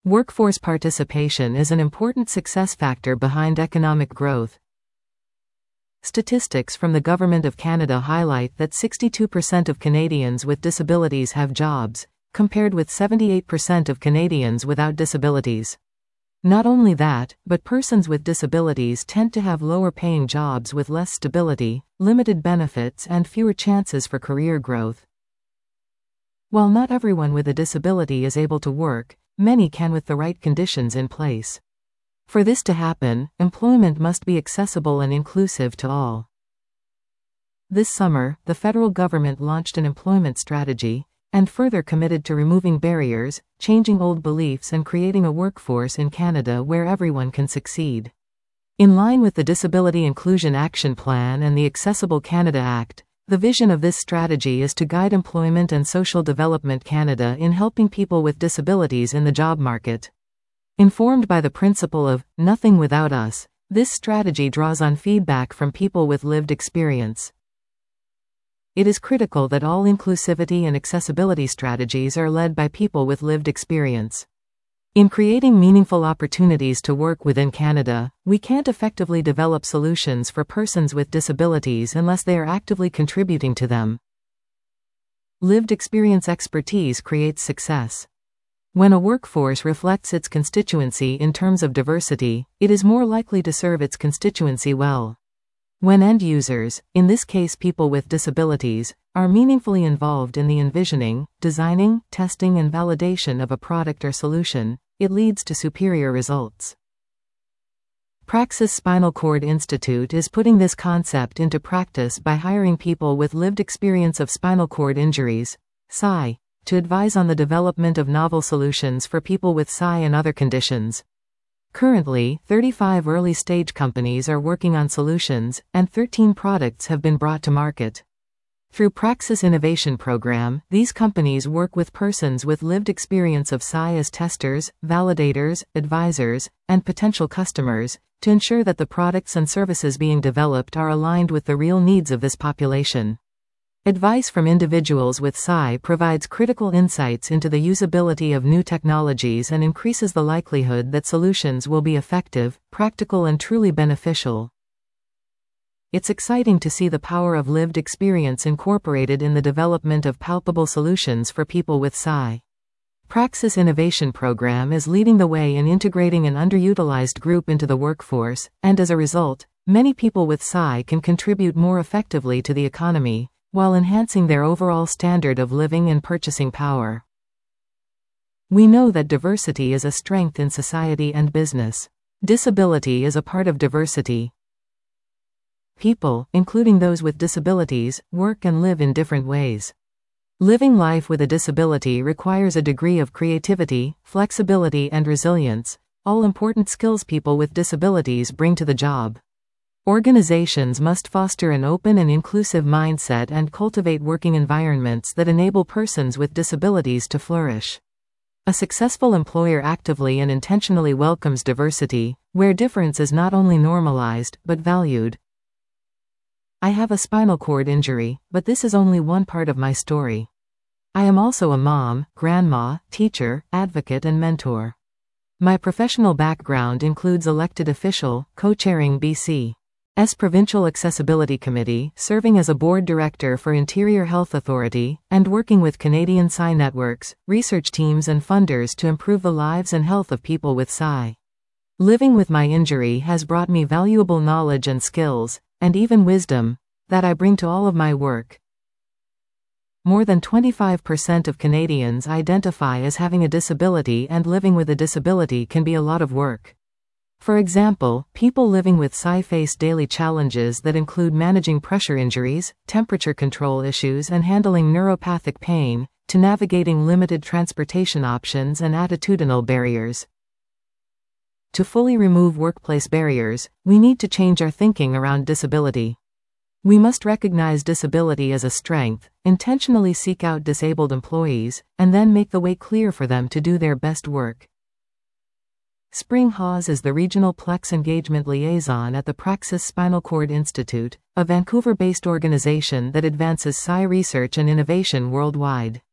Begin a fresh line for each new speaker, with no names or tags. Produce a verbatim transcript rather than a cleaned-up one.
Workforce participation is an important success factor behind economic growth. Statistics from the Government of Canada highlight that sixty-two percent of Canadians with disabilities have jobs, compared with seventy-eight percent of Canadians without disabilities. Not only that, but persons with disabilities tend to have lower-paying jobs with less stability, limited benefits, and fewer chances for career growth. While not everyone with a disability is able to work, many can with the right conditions in place. For this to happen, employment must be accessible and inclusive to all. This summer, the federal government launched an employment strategy, and further committed to removing barriers, changing old beliefs, and creating a workforce in Canada where everyone can succeed. In line with the Disability Inclusion Action Plan and the Accessible Canada Act, the vision of this strategy is to guide Employment and Social Development Canada in helping people with disabilities in the job market. Informed by the principle of nothing without us, this strategy draws on feedback from people with lived experience. It is critical that all inclusivity and accessibility strategies are led by people with lived experience. In creating meaningful opportunities to work within Canada, we can't effectively develop solutions for persons with disabilities unless they are actively contributing to them. Lived experience expertise creates success. When a workforce reflects its constituency in terms of diversity, it is more likely to serve its constituency well. When end users, in this case people with disabilities, are meaningfully involved in the envisioning, designing, testing, and validation of a product or solution, it leads to superior results. Praxis Spinal Cord Institute is putting this concept into practice by hiring people with lived experience of spinal cord injuries, S I, to advise on the development of novel solutions for people with S I and other conditions. Currently, thirty-five early-stage companies are working on solutions, and thirteen products have been brought to market. Through Praxis Innovation Program, these companies work with persons with lived experience of S I as testers, validators, advisors, and potential customers, to ensure that the products and services being developed are aligned with the real needs of this population. Advice from individuals with S I provides critical insights into the usability of new technologies and increases the likelihood that solutions will be effective, practical, and truly beneficial. It's exciting to see the power of lived experience incorporated in the development of palpable solutions for people with S I. Praxis Innovation Program is leading the way in integrating an underutilized group into the workforce, and as a result, many people with S I can contribute more effectively to the economy, while enhancing their overall standard of living and purchasing power. We know that diversity is a strength in society and business. Disability is a part of diversity. People, including those with disabilities, work and live in different ways. Living life with a disability requires a degree of creativity, flexibility, and resilience, all important skills people with disabilities bring to the job. Organizations must foster an open and inclusive mindset and cultivate working environments that enable persons with disabilities to flourish. A successful employer actively and intentionally welcomes diversity, where difference is not only normalized, but valued. I have a spinal cord injury, but this is only one part of my story. I am also a mom, grandma, teacher, advocate, and mentor. My professional background includes elected official, co-chairing B C's Provincial Accessibility Committee, serving as a board director for Interior Health Authority, and working with Canadian S I networks, research teams, and funders to improve the lives and health of people with S I. Living with my injury has brought me valuable knowledge and skills, and even wisdom, that I bring to all of my work. More than twenty-five percent of Canadians identify as having a disability, and living with a disability can be a lot of work. For example, people living with S I face daily challenges that include managing pressure injuries, temperature control issues, and handling neuropathic pain, to navigating limited transportation options and attitudinal barriers. To fully remove workplace barriers, we need to change our thinking around disability. We must recognize disability as a strength, intentionally seek out disabled employees, and then make the way clear for them to do their best work. Spring Hawes is the Regional Plex Engagement Liaison at the Praxis Spinal Cord Institute, a Vancouver-based organization that advances S I research and innovation worldwide.